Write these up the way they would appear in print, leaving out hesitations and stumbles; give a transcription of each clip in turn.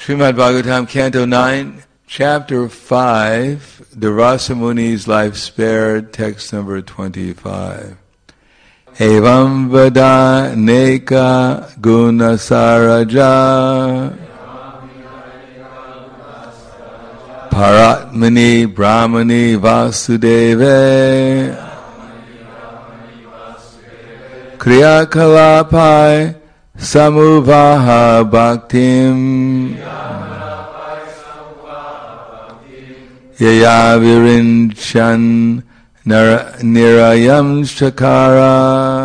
Srimad Bhagavatam, Canto 9, Chapter 5, Durvasa Muni's Life Spared, text number 25. Evam vada neka guna saraja paratmani brahmani vasudeve kriya kalapai samuvaha bhaktim yaya virinchan nirayam shakara.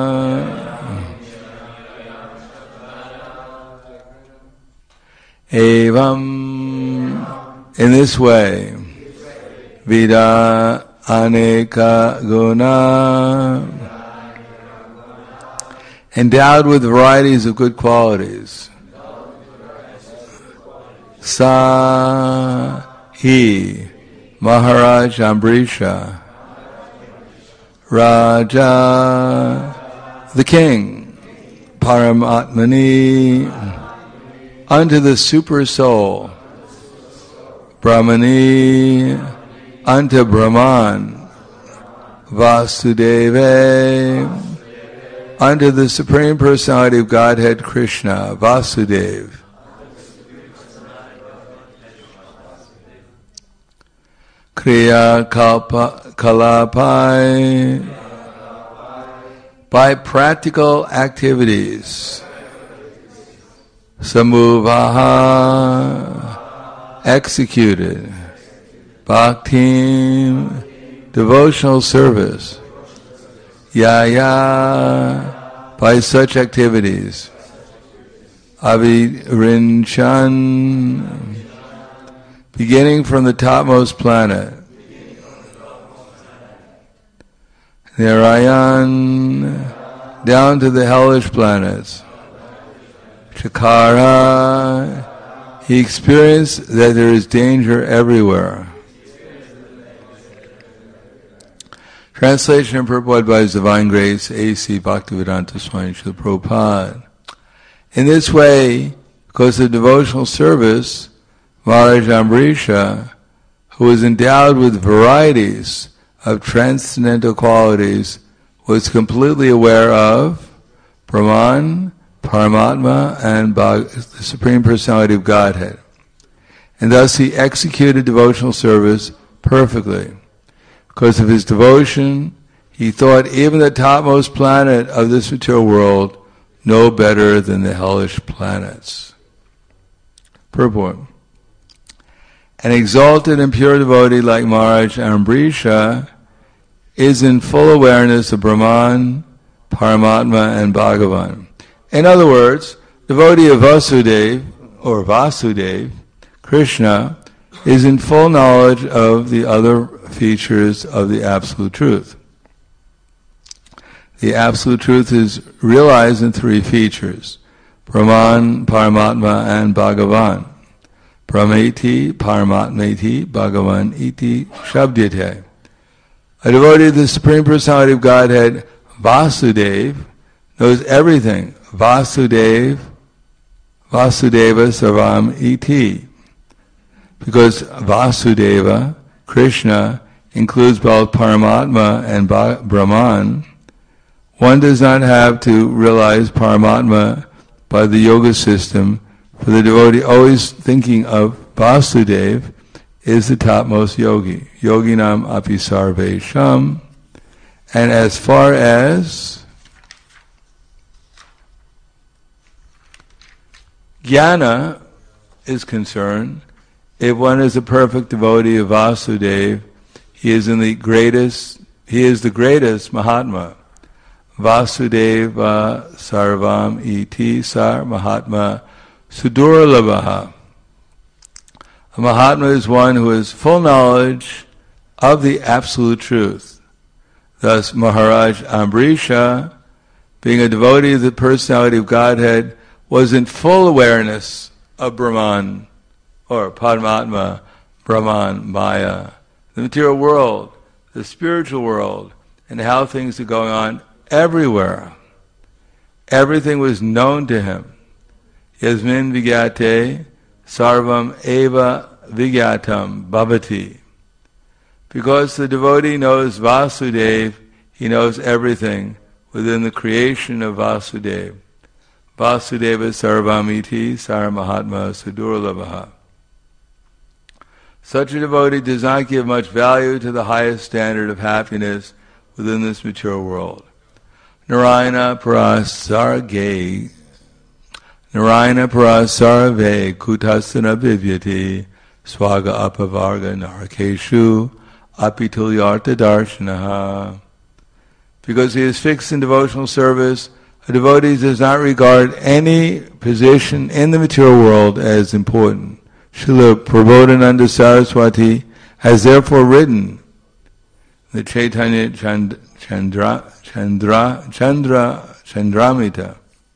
Evam, in this way, vida aneka guna, endowed with varieties of good qualities. Sa he, Maharaj Ambrisha, Raja, the king, Paramatmani, unto the super soul, Brahmani, unto Brahman, Vasudeva, unto the Supreme Personality of Godhead Krishna, Vasudeva. Kriya kalapai, by practical activities. Samuvaha, executed. Bhaktim, devotional service. Yaya, by such activities. Avirinchan, beginning from the topmost planet. Narayan, down to the hellish planets. Chakara, he experienced that there is danger everywhere. Translation and purport by His Divine Grace, A.C. Bhaktivedanta Swami Srila Prabhupada. In this way, because of devotional service, Maharaj Ambrisha, who was endowed with varieties of transcendental qualities, was completely aware of Brahman, Paramatma, and the Supreme Personality of Godhead. And thus he executed devotional service perfectly. Because of his devotion, he thought even the topmost planet of this material world no better than the hellish planets. Purport. An exalted and pure devotee like Maharaj Ambrisha is in full awareness of Brahman, Paramatma, and Bhagavan. In other words, devotee of Vasudeva, or Vasudeva, Krishna, is in full knowledge of the other features of the Absolute Truth. The Absolute Truth is realized in three features: Brahman, Paramatma, and Bhagavan. Brahmeti, Paramatmeti, Bhagavan iti Shabdyate. A devotee of the Supreme Personality of Godhead, Vasudeva, knows everything. Vasudeva Sarvam iti. Because Vasudeva, Krishna, includes both Paramatma and Brahman, one does not have to realize Paramatma by the yoga system. For the devotee always thinking of Vasudeva is the topmost yogi. Yoginam api sarvesham. And as far as jnana is concerned, if one is a perfect devotee of Vasudeva, he is the greatest Mahatma. Vasudeva sarvam iti sar Mahatma Sudurlabhaha. A Mahatma is one who has full knowledge of the Absolute Truth. Thus, Maharaj Ambrisha, being a devotee of the Personality of Godhead, was in full awareness of Brahman, or Paramatma, Brahman, Maya, the material world, the spiritual world, and how things are going on everywhere. Everything was known to him. Yasmin Vigate sarvam eva vigyatam bhavati. Because the devotee knows Vasudeva, he knows everything within the creation of Vasudeva. Vasudeva sarvamiti saramahatma sudurlabha. Such a devotee does not give much value to the highest standard of happiness within this mature world. Narayana parasarve kutasana vivyati swaga apavarga narakeshu apitulyartha darshanaha. Because he is fixed in devotional service, a devotee does not regard any position in the material world as important. Srila Prabodhananda Saraswati has therefore written the Chaitanya Chandramita.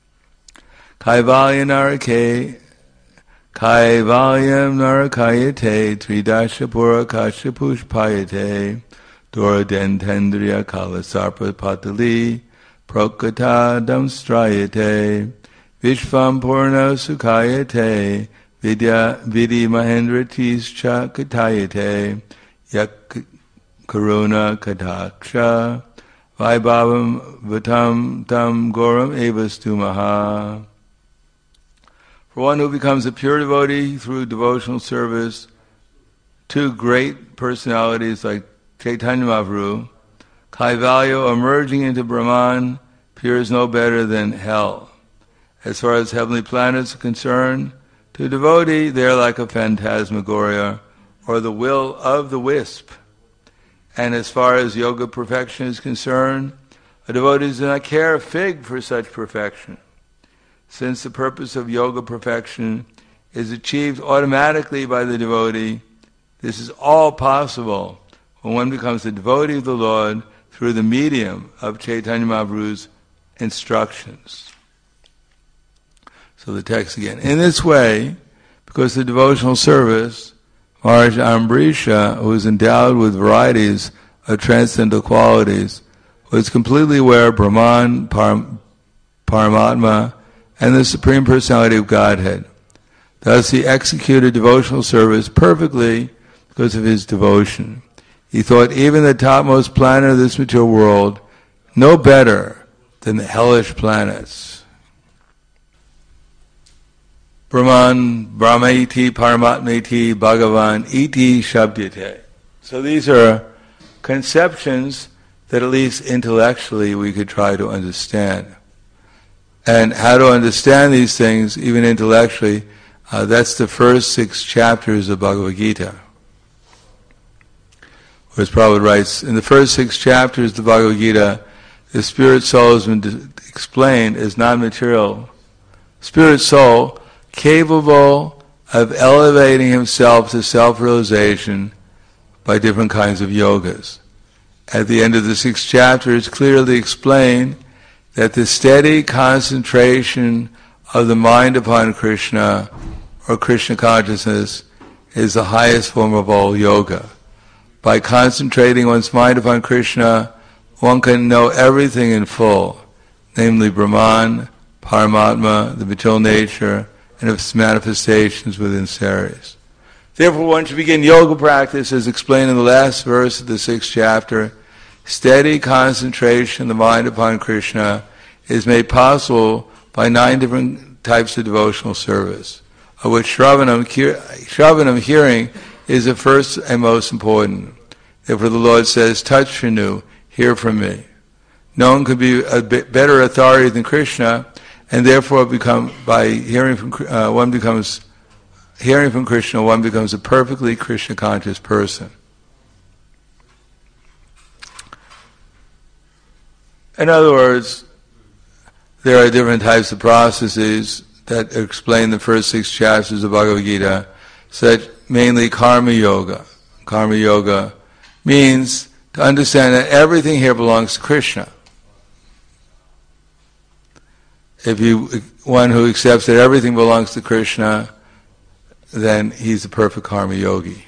Kaivalyam narakayate tridashapura kashapushpayate doradentendriya kalasarpa patali prokata damstrayate vishvam purna sukhayate vidya vidi mahendratischa katayate yak karuna kataksha vaibhavam vatam tam goram evastumaha. For one who becomes a pure devotee through devotional service, two great personalities like Chaitanya Mahaprabhu, Kaivalya or merging into Brahman appears no better than hell. As far as heavenly planets are concerned, to a devotee they are like a phantasmagoria or the will of the wisp. And as far as yoga perfection is concerned, a devotee does not care a fig for such perfection. Since the purpose of yoga perfection is achieved automatically by the devotee, this is all possible when one becomes a devotee of the Lord through the medium of Chaitanya Mahaprabhu's instructions. So the text again. In this way, because the devotional service, Maharaj Ambrisha, who is endowed with varieties of transcendental qualities, was completely aware of Brahman, Paramatma, and the Supreme Personality of Godhead. Thus he executed devotional service perfectly because of his devotion. He thought even the topmost planet of this material world no better than the hellish planets. Brahman, Brahmaiti, Paramatmaiti, Bhagavan, iti shabdyate. So these are conceptions that at least intellectually we could try to understand. And how to understand these things, even intellectually, that's the first 6 chapters of Bhagavad Gita. Whereas Prabhupada writes, in the first 6 chapters of the Bhagavad Gita, the spirit soul has been explained as non-material. Spirit soul capable of elevating himself to self-realization by different kinds of yogas. At the end of the 6 chapters, clearly explained that the steady concentration of the mind upon Krishna, or Krishna consciousness, is the highest form of all yoga. By concentrating one's mind upon Krishna, one can know everything in full, namely Brahman, Paramatma, the material nature, and its manifestations within Saris. Therefore, one should begin yoga practice, as explained in the last verse of the 6th chapter. Steady concentration of the mind upon Krishna is made possible by 9 different types of devotional service, of which Shravanam, hearing, is the first and most important. Therefore the Lord says, touch Shanu, hear from me. No one could be a better authority than Krishna, and therefore by hearing from Krishna, one becomes a perfectly Krishna conscious person. In other words, there are different types of processes that explain the first 6 chapters of Bhagavad Gita, such mainly karma yoga. Karma yoga means to understand that everything here belongs to Krishna. One who accepts that everything belongs to Krishna, then he's a perfect karma yogi.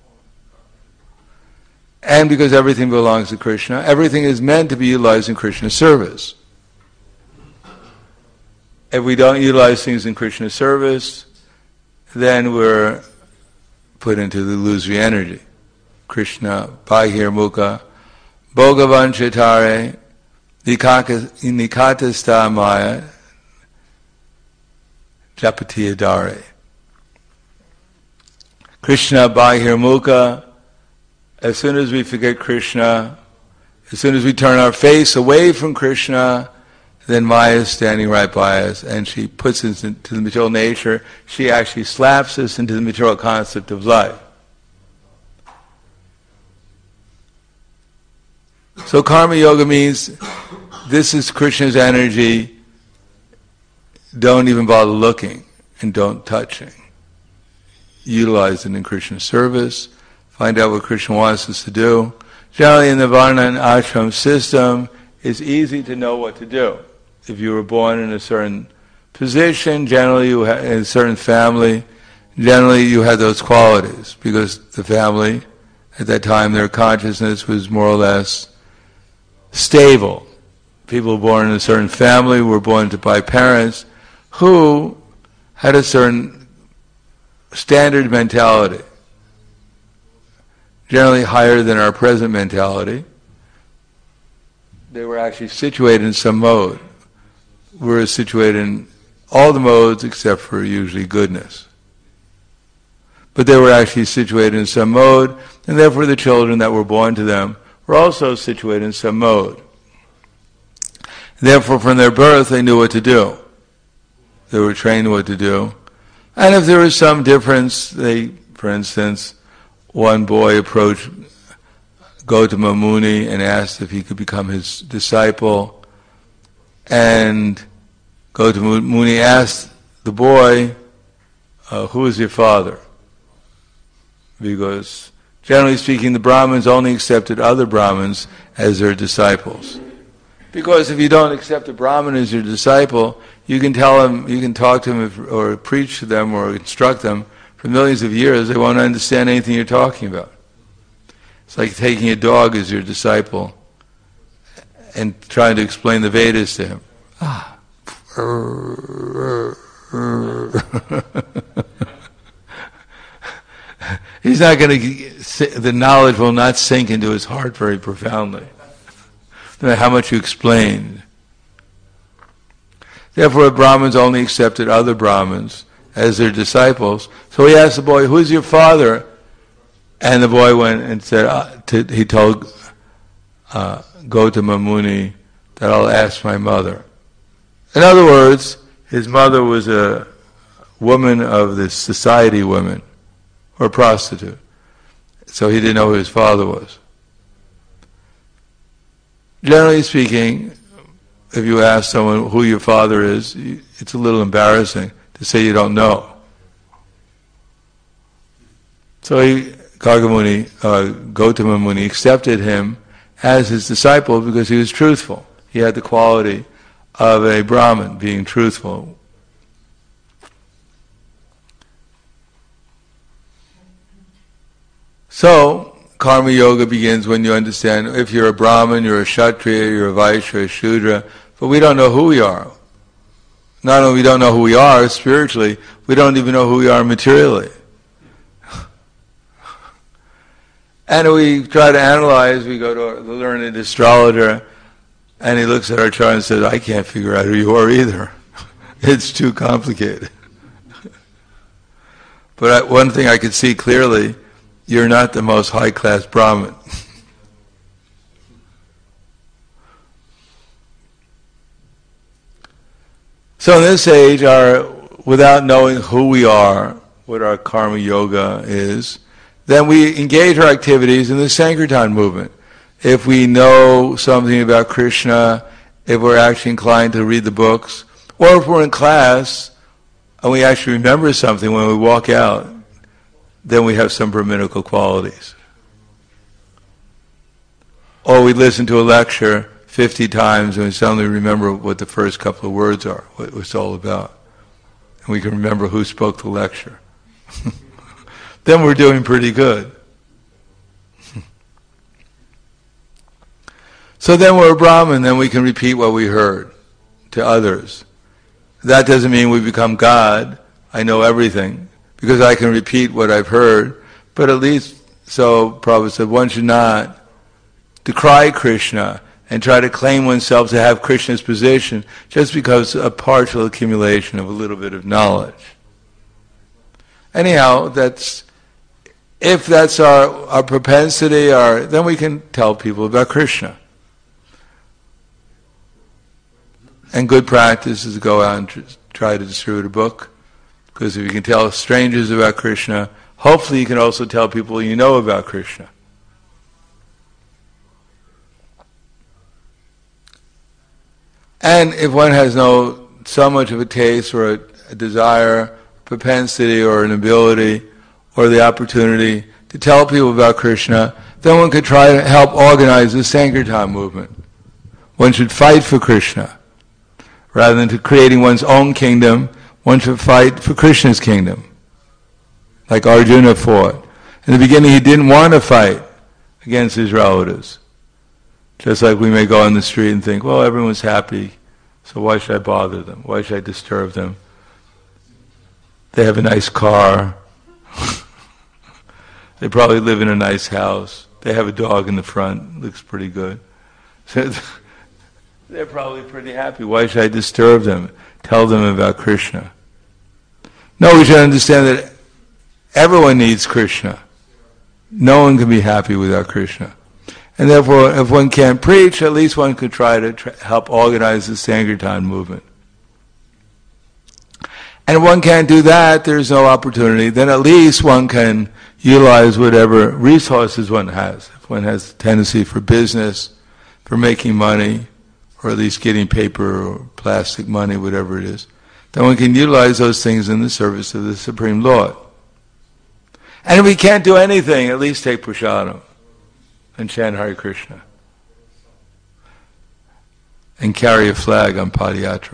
And because everything belongs to Krishna, everything is meant to be utilized in Krishna's service. If we don't utilize things in Krishna's service, then we're put into the illusory energy. Krishna, Bahirmukha, Bhogavanchitare, Nikatasta Maya, Japatiyadare. Krishna, Bahirmukha, as soon as we forget Krishna, as soon as we turn our face away from Krishna, then Maya is standing right by us, and she puts us into the material nature. She actually slaps us into the material concept of life. So karma yoga means this is Krishna's energy. Don't even bother looking and don't touching. Utilize it in Krishna's service. Find out what Krishna wants us to do. Generally in the Varna and Ashram system, it's easy to know what to do. If you were born in a certain position, generally in a certain family, generally you had those qualities because the family, at that time their consciousness was more or less stable. People born in a certain family were born by parents who had a certain standard mentality, generally higher than our present mentality. They were actually situated in some mode. We're situated in all the modes except for usually goodness. But they were actually situated in some mode, and therefore the children that were born to them were also situated in some mode. Therefore, from their birth, they knew what to do. They were trained what to do. And if there was some difference, for instance, one boy approached Gautama Muni and asked if he could become his disciple. And Gautama Muni asked the boy, who is your father? Because generally speaking, the Brahmins only accepted other Brahmins as their disciples. Because if you don't accept a Brahmin as your disciple, you can tell them, you can talk to them or preach to them or instruct them for millions of years, they won't understand anything you're talking about. It's like taking a dog as your disciple and trying to explain the Vedas to him. He's not going to, the knowledge will not sink into his heart very profoundly, no matter how much you explain. Therefore, the Brahmins only accepted other Brahmins as their disciples. So he asked the boy, who's your father? And the boy went and said, he told Gautama Muni that I'll ask my mother. In other words, his mother was a woman of the society women, or a prostitute. So he didn't know who his father was. Generally speaking, if you ask someone who your father is, it's a little embarrassing to say you don't know. So Gautama Muni accepted him as his disciple because he was truthful. He had the quality of a Brahmin, being truthful. So, karma yoga begins when you understand if you're a Brahmin, you're a Kshatriya, you're a Vaishya, a Shudra, but we don't know who we are. Not only we don't know who we are spiritually, we don't even know who we are materially. And we try to analyze, we go to the learned astrologer, and he looks at our chart and says, I can't figure out who you are either. It's too complicated. But one thing I could see clearly, you're not the most high-class Brahmin. So in this age, without knowing who we are, what our karma yoga is, then we engage our activities in the Sankirtan movement. If we know something about Krishna, if we're actually inclined to read the books, or if we're in class and we actually remember something when we walk out, then we have some Brahminical qualities. Or we listen to a lecture 50 times and we suddenly remember what the first couple of words are, what it's all about. And we can remember who spoke the lecture. Then we're doing pretty good. So then we're a Brahmin, then we can repeat what we heard to others. That doesn't mean we become God, I know everything, because I can repeat what I've heard, but at least, so Prabhupada said, one should not decry Krishna and try to claim oneself to have Krishna's position just because a partial accumulation of a little bit of knowledge. Anyhow, if that's our propensity, then we can tell people about Krishna. And good practice is to go out and try to distribute a book, because if you can tell strangers about Krishna, hopefully you can also tell people you know about Krishna. And if one has so much of a taste or a desire, propensity or an ability or the opportunity to tell people about Krishna, then one could try to help organize the Sankirtan movement. One should fight for Krishna. Rather than to creating one's own kingdom, one should fight for Krishna's kingdom. Like Arjuna fought. In the beginning he didn't want to fight against his relatives. Just like we may go on the street and think, well, everyone's happy, so why should I bother them? Why should I disturb them? They have a nice car. They probably live in a nice house. They have a dog in the front. Looks pretty good. So they're probably pretty happy. Why should I disturb them? Tell them about Krishna. No, we should understand that everyone needs Krishna. No one can be happy without Krishna. And therefore, if one can't preach, at least one could try to help organize the Sankirtan movement. And if one can't do that, there's no opportunity, then at least one can utilize whatever resources one has. If one has a tendency for business, for making money, or at least getting paper or plastic money, whatever it is, then one can utilize those things in the service of the Supreme Lord. And if we can't do anything, at least take prasadam and chant Hare Krishna. And carry a flag on Padayatra.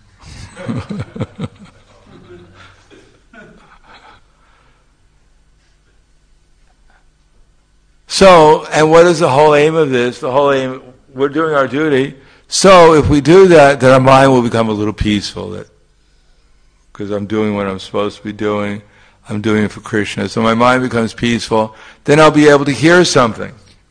So, and what is the whole aim of this? The whole aim, we're doing our duty. So if we do that, then our mind will become a little peaceful. Because I'm doing what I'm supposed to be doing. I'm doing it for Krishna. So my mind becomes peaceful. Then I'll be able to hear something.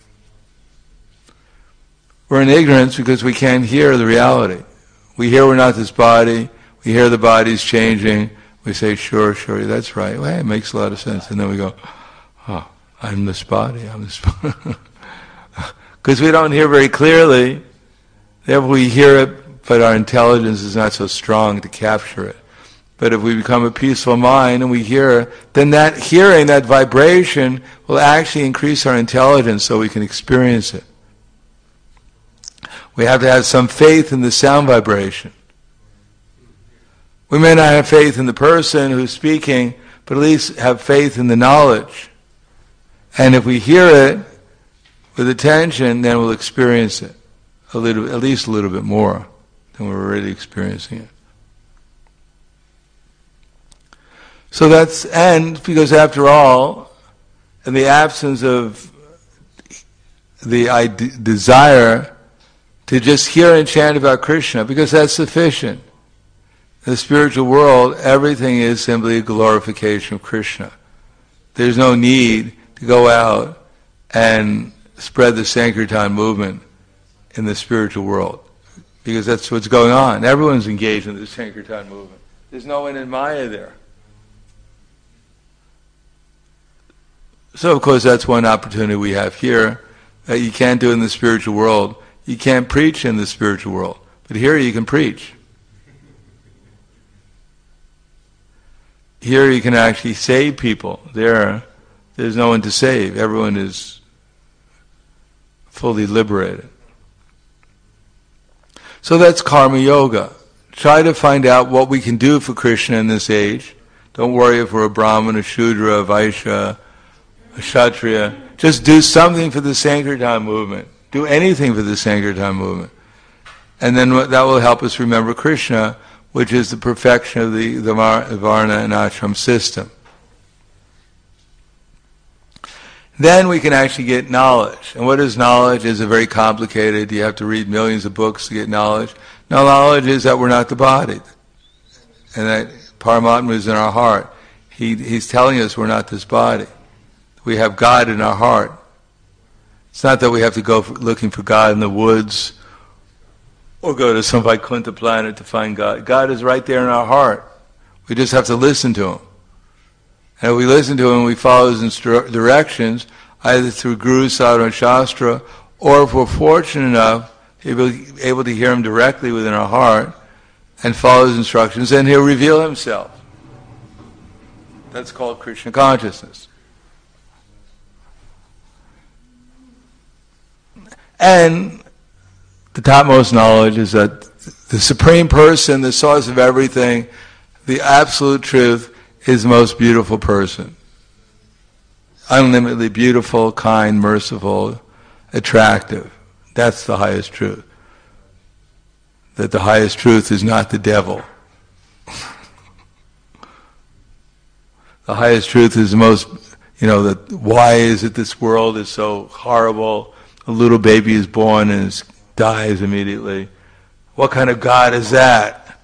We're in ignorance because we can't hear the reality. We hear we're not this body. We hear the body's changing. We say, sure, that's right. Well, it makes a lot of sense. And then we go, oh, I'm this body. Because we don't hear very clearly. Therefore we hear it, but our intelligence is not so strong to capture it. But if we become a peaceful mind and we hear, then that hearing, that vibration, will actually increase our intelligence so we can experience it. We have to have some faith in the sound vibration. We may not have faith in the person who's speaking, but at least have faith in the knowledge. And if we hear it with attention, then we'll experience it at least a little bit more than we're already experiencing it. So because after all, in the absence of the desire to just hear and chant about Krishna, because that's sufficient. In the spiritual world, everything is simply a glorification of Krishna. There's no need to go out and spread the Sankirtan movement in the spiritual world, because that's what's going on. Everyone's engaged in the Sankirtan movement. There's no one in Maya there. So of course that's one opportunity we have here that you can't do in the spiritual world. You can't preach in the spiritual world, but here you can preach. Here you can actually save people. There's no one to save. Everyone is fully liberated. So that's karma yoga. Try to find out what we can do for Krishna in this age. Don't worry if we're a Brahmin, a Shudra, a Vaishya, a Kshatriya. Just do something for the Sankirtan movement. Do anything for the Sankirtan movement. And then that will help us remember Krishna, which is the perfection of the Varna and Ashram system. Then we can actually get knowledge. And what is knowledge? Is very complicated. You have to read millions of books to get knowledge. Now knowledge is that we're not the body. And that Paramatma is in our heart. He's telling us we're not this body. We have God in our heart. It's not that we have to go looking for God in the woods or go to some Vaikuntha planet to find God. God is right there in our heart. We just have to listen to Him. And if we listen to Him, we follow His directions, either through Guru, Sadhana, Shastra, or if we're fortunate enough to be able to hear Him directly within our heart and follow His instructions, then He'll reveal Himself. That's called Krishna consciousness. And the topmost knowledge is that the Supreme Person, the source of everything, the absolute truth, is the most beautiful person. Unlimitedly beautiful, kind, merciful, attractive. That's the highest truth. That the highest truth is not the devil. The highest truth is the most, that why is it this world is so horrible? A little baby is born and dies immediately. What kind of God is that?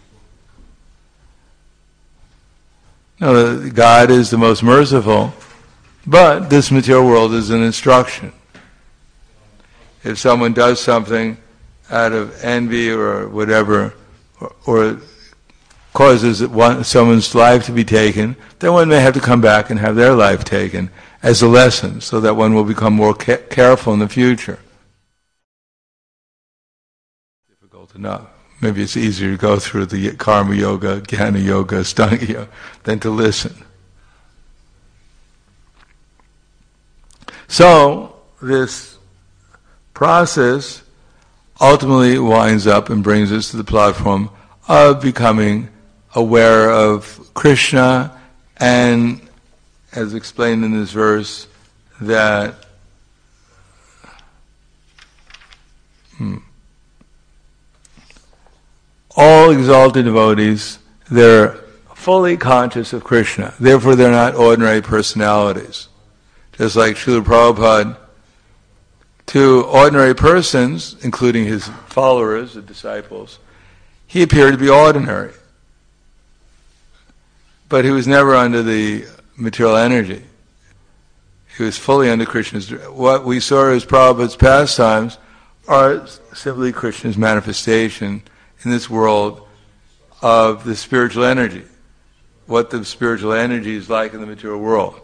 No, God is the most merciful, but this material world is an instruction. If someone does something out of envy or whatever, or causes someone's life to be taken, then one may have to come back and have their life taken as a lesson, so that one will become more careful in the future. Difficult enough. Maybe it's easier to go through the karma yoga, jnana yoga, astanga yoga, than to listen. So, this process ultimately winds up and brings us to the platform of becoming aware of Krishna, and as explained in this verse, that all exalted devotees, they're fully conscious of Krishna. Therefore, they're not ordinary personalities. Just like Srila Prabhupada, to ordinary persons, including his followers, the disciples, he appeared to be ordinary. But he was never under the material energy. He was fully under Krishna's. What we saw as Prabhupada's pastimes are simply Krishna's manifestation in this world of the spiritual energy. What the spiritual energy is like in the material world.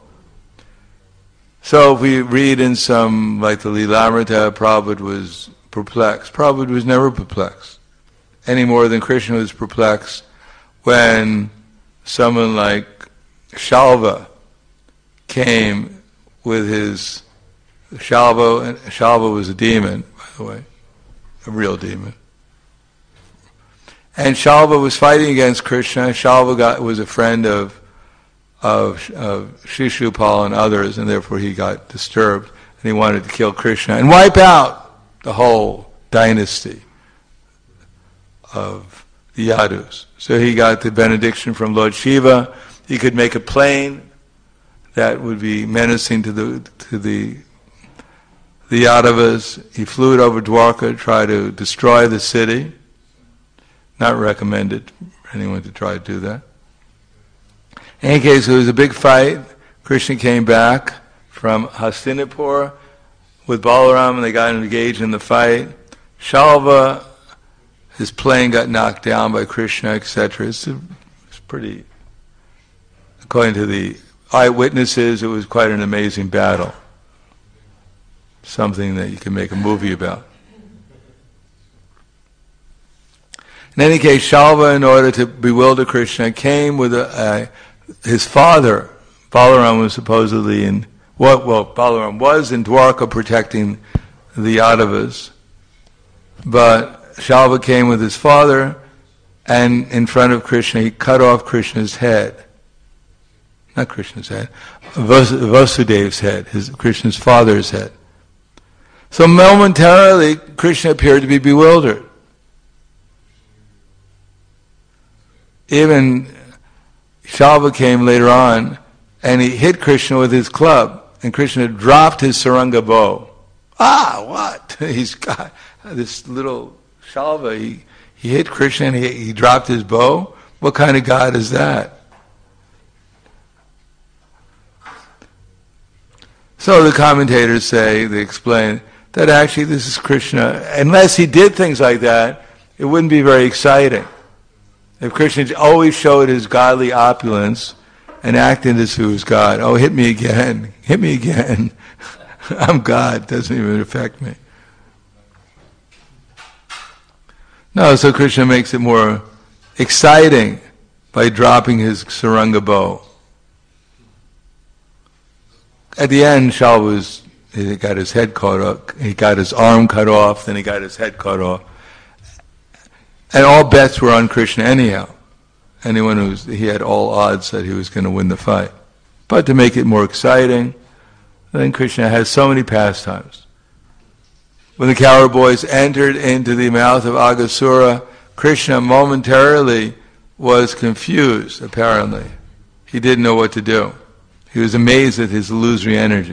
So if we read in some, like the Lilamrita, Prabhupada was perplexed. Prabhupada was never perplexed, any more than Krishna was perplexed when someone like Shalva came with his Shalva, and Shalva was a demon, by the way, a real demon. And Shalva was fighting against Krishna. Shalva was a friend of Shishupal and others, and therefore he got disturbed, and he wanted to kill Krishna and wipe out the whole dynasty of the Yadus. So he got the benediction from Lord Shiva. He could make a plane that would be menacing to the Yadavas. He flew it over Dwarka, tried to destroy the city. Not recommended for anyone to try to do that. In any case, it was a big fight. Krishna came back from Hastinapur with Balaram, and they got engaged in the fight. Shalva, his plane got knocked down by Krishna, etc. It's pretty, according to the eyewitnesses, it was quite an amazing battle. Something that you can make a movie about. In any case, Shalva, in order to bewilder Krishna, came with his father. Balaram was supposedly Balaram was in Dwarka protecting the Yadavas, but Shalva came with his father, and in front of Krishna, he cut off Krishna's head. Not Krishna's head, Vasudev's head, Krishna's father's head. So momentarily, Krishna appeared to be bewildered. Even Shalva came later on, and he hit Krishna with his club, and Krishna dropped his saranga bow. What? He's got this little Shalva, he hit Krishna and he dropped his bow? What kind of God is that? So the commentators say, they explain, that actually this is Krishna. Unless he did things like that, it wouldn't be very exciting. If Krishna always showed his godly opulence and acted as if he was God, oh, hit me again, I'm God, doesn't even affect me. No, so Krishna makes it more exciting by dropping his saranga bow. At the end, he got his head cut off, he got his arm cut off, then he got his head cut off. And all bets were on Krishna anyhow. He had all odds that he was going to win the fight. But to make it more exciting, then Krishna has so many pastimes. When the cowherd boys entered into the mouth of Aghasura, Krishna momentarily was confused, apparently. He didn't know what to do. He was amazed at his illusory energy.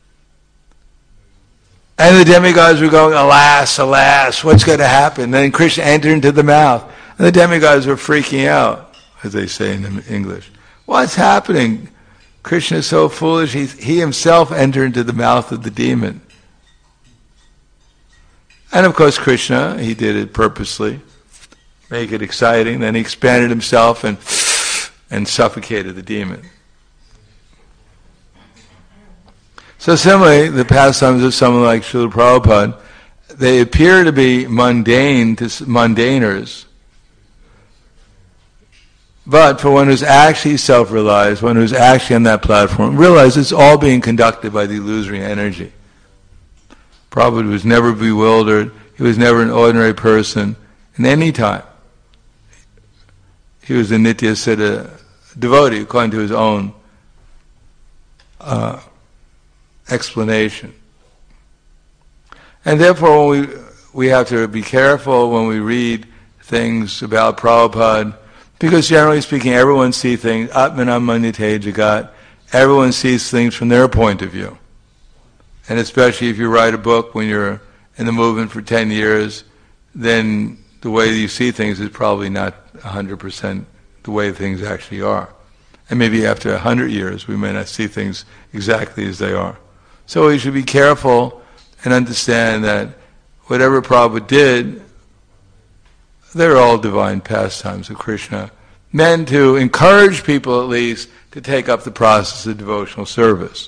And the demigods were going, alas, alas, what's going to happen? Then Krishna entered into the mouth. And the demigods were freaking out, as they say in English. What's happening? Krishna is so foolish, he himself entered into the mouth of the demon. And of course Krishna, he did it purposely, make it exciting. Then he expanded himself and suffocated the demon. So similarly, the pastimes of someone like Srila Prabhupada, they appear to be mundane to mundaners. But for one who's actually self-realized, one who's actually on that platform, realize it's all being conducted by the illusory energy. Prabhupada was never bewildered. He was never an ordinary person in any time. He was a Nitya Siddha devotee, according to his own explanation. And therefore, we have to be careful when we read things about Prabhupada, because generally speaking, everyone sees things, Atmanam Manyate Jagat, everyone sees things from their point of view. And especially if you write a book when you're in the movement for 10 years, then the way you see things is probably not 100% the way things actually are. And maybe after 100 years, we may not see things exactly as they are. So we should be careful and understand that whatever Prabhupada did, they're all divine pastimes of Krishna, meant to encourage people at least to take up the process of devotional service.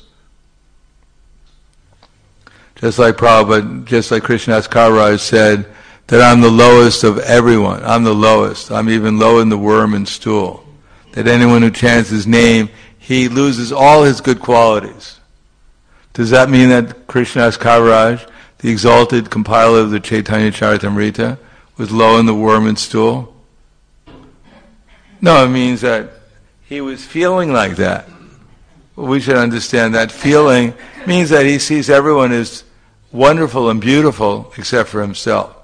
Just like Prabhupada, just like Krishnadas Kaviraj said, that I'm the lowest of everyone. I'm the lowest. I'm even lower than the worm and stool. That anyone who chants his name, he loses all his good qualities. Does that mean that Krishnadas Kaviraj, the exalted compiler of the Chaitanya Charitamrita, was low in the worm and stool? No, it means that he was feeling like that. Well, we should understand that feeling means that he sees everyone as wonderful and beautiful except for himself.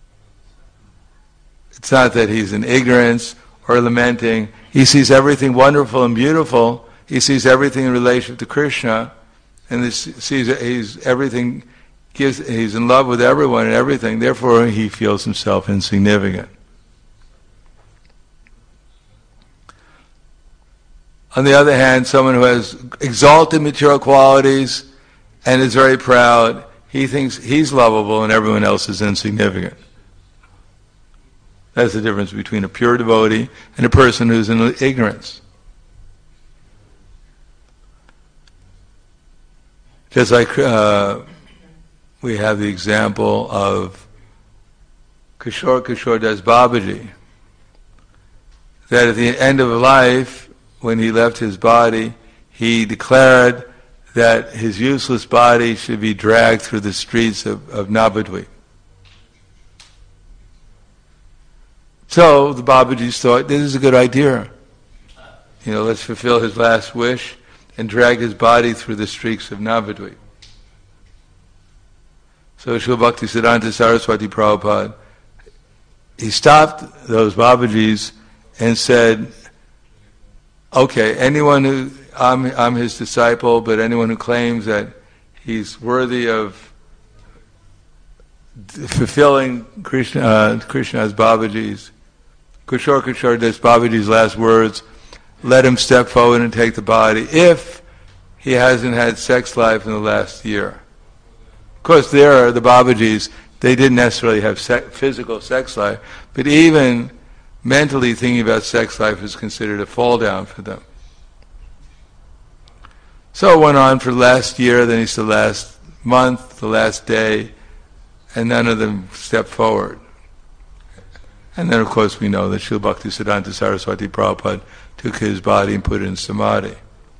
It's not that he's in ignorance or lamenting. He sees everything wonderful and beautiful. He sees everything in relation to Krishna, and he's in love with everyone and everything. Therefore, he feels himself insignificant. On the other hand, someone who has exalted material qualities and is very proud, he thinks he's lovable and everyone else is insignificant. That's the difference between a pure devotee and a person who's in ignorance. Just like we have the example of Kishore Das Babaji, that at the end of life, when he left his body, he declared that his useless body should be dragged through the streets of Navadvip. So the Babajis thought, this is a good idea. Let's fulfill his last wish and drag his body through the streets of Navadvip. So Srila Bhaktisiddhanta Saraswati Prabhupada, he stopped those Babajis and said, okay, anyone who, I'm his disciple, but anyone who claims that he's worthy of fulfilling Krishna's Babaji's, Kishore Das Babaji's last words, let him step forward and take the body. If he hasn't had sex life in the last year. Of course, there, the Babajis, they didn't necessarily have physical sex life, but even mentally thinking about sex life is considered a fall down for them. So it went on for last year, then he said last month, the last day, and none of them stepped forward. And then of course we know that Srila Bhaktisiddhanta Saraswati Prabhupada took his body and put it in samadhi.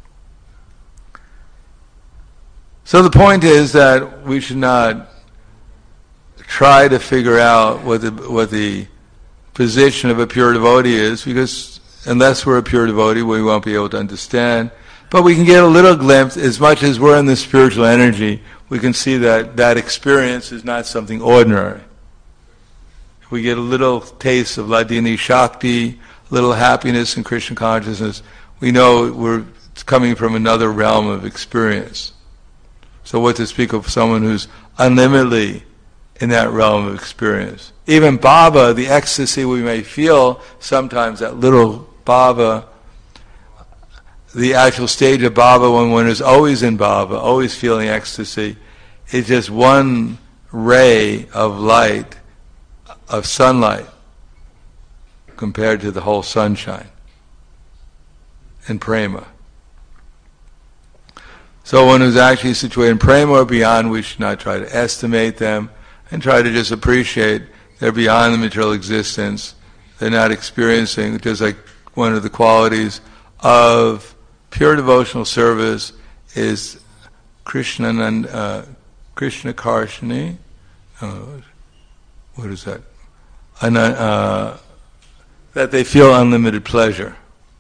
So the point is that we should not try to figure out what the position of a pure devotee is, because unless we're a pure devotee, we won't be able to understand. But we can get a little glimpse, as much as we're in the spiritual energy, we can see that that experience is not something ordinary. We get a little taste of Hladini Shakti, a little happiness in Krishna consciousness. We know we're coming from another realm of experience. So what to speak of someone who's unlimitedly in that realm of experience. Even Baba, the ecstasy we may feel, sometimes that little Baba, the actual stage of Baba when one is always in Baba, always feeling ecstasy, is just one ray of light, of sunlight, compared to the whole sunshine in prema. So one who's actually situated in prema or beyond, we should not try to estimate them and try to just appreciate they're beyond the material existence. They're not experiencing, just like one of the qualities of pure devotional service is Krishna Karshani. What is that? That they feel unlimited pleasure.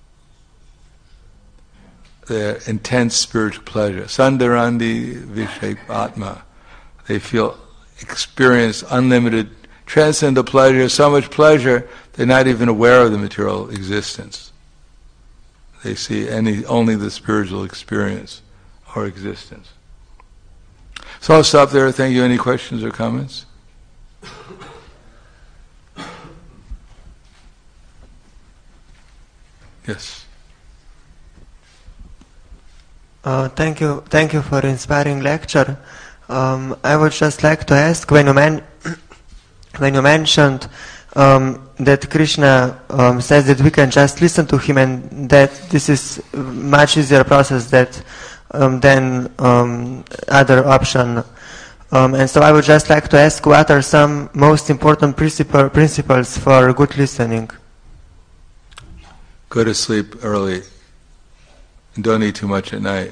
Their intense spiritual pleasure. Sandarandi Vishay Atma. They experience unlimited transcendental pleasure, so much pleasure, they're not even aware of the material existence. They see only the spiritual experience or existence. So I'll stop there. Thank you. Any questions or comments? Yes. Thank you for inspiring lecture. I would just like to ask, when you mentioned that Krishna says that we can just listen to him, and that this is much easier process than other option. And so I would just like to ask, what are some most important principles for good listening? Go to sleep early and don't eat too much at night.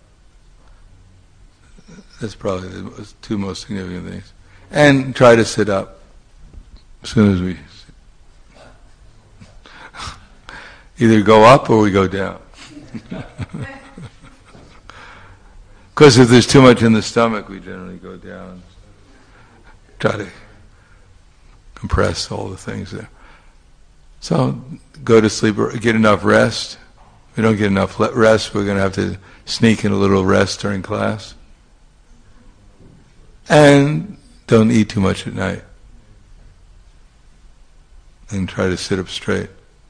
That's probably the two most significant things. And try to sit up as soon as we either go up or we go down. Because if there's too much in the stomach, we generally go down. Try to compress all the things there. So go to sleep, get enough rest. If we don't get enough rest, we're going to have to sneak in a little rest during class. And don't eat too much at night. And try to sit up straight.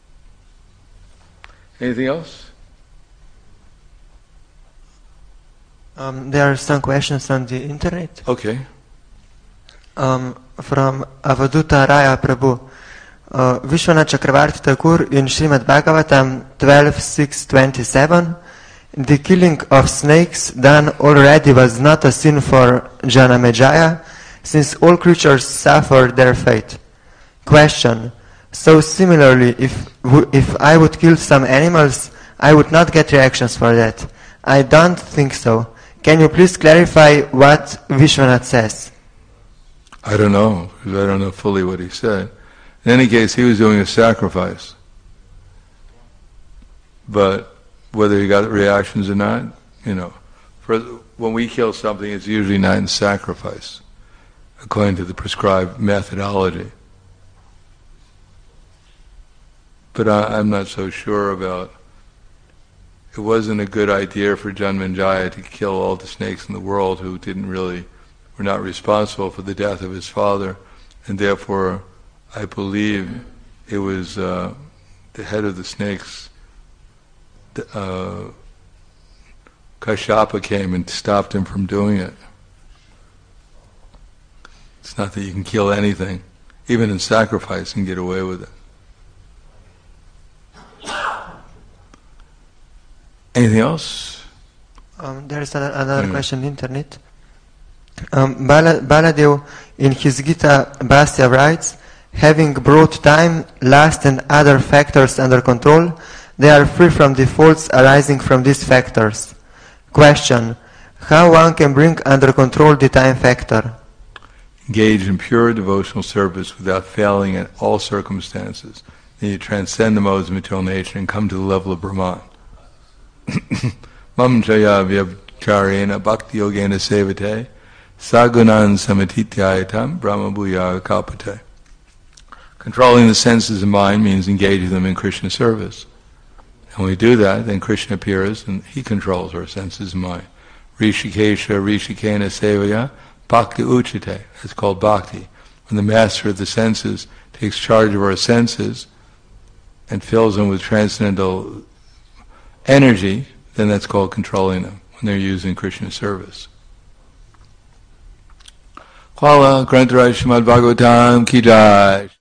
Anything else? There are some questions on the internet. Okay. From Avaduta Raya Prabhu. Vishwanath Chakravarti Thakur in Srimad Bhagavatam 12.6.27, the killing of snakes done already was not a sin for Janamejaya, since all creatures suffer their fate. Question: so similarly, if I would kill some animals, I would not get reactions for that. I don't think so. Can you please clarify what Vishwanath says? I don't know, because I don't know fully what he said. In any case, he was doing a sacrifice. But whether he got reactions or not, when we kill something, it's usually not in sacrifice, according to the prescribed methodology. But I'm not so sure about. It wasn't a good idea for Janmejaya to kill all the snakes in the world who were not responsible for the death of his father, and therefore I believe it was the head of the snakes Kashyapa came and stopped him from doing it. It's not that you can kill anything, even in sacrifice, and get away with it. Anything else? There is another question on the internet. Baladev in his Gita Bhasya writes, having brought time, lust and other factors under control, they are free from the faults arising from these factors. Question: how one can bring under control the time factor? Engage in pure devotional service without failing in all circumstances. Then you transcend the modes of material nature and come to the level of Brahman. Mam jaya vyabcharena bhakti yogena sevate sagunan samatityayatam brahma bhuya kalpate. Controlling the senses and mind means engaging them in Krishna service. And when we do that, then Krishna appears and he controls our senses and mind. Rishikesha rishikena sevaya bhakti uchite. That's called bhakti. When the master of the senses takes charge of our senses and fills them with transcendental energy, then that's called controlling them, when they're used in Krishna service. Kvala Grantaraj Srimad Bhagavatam Ki Jai.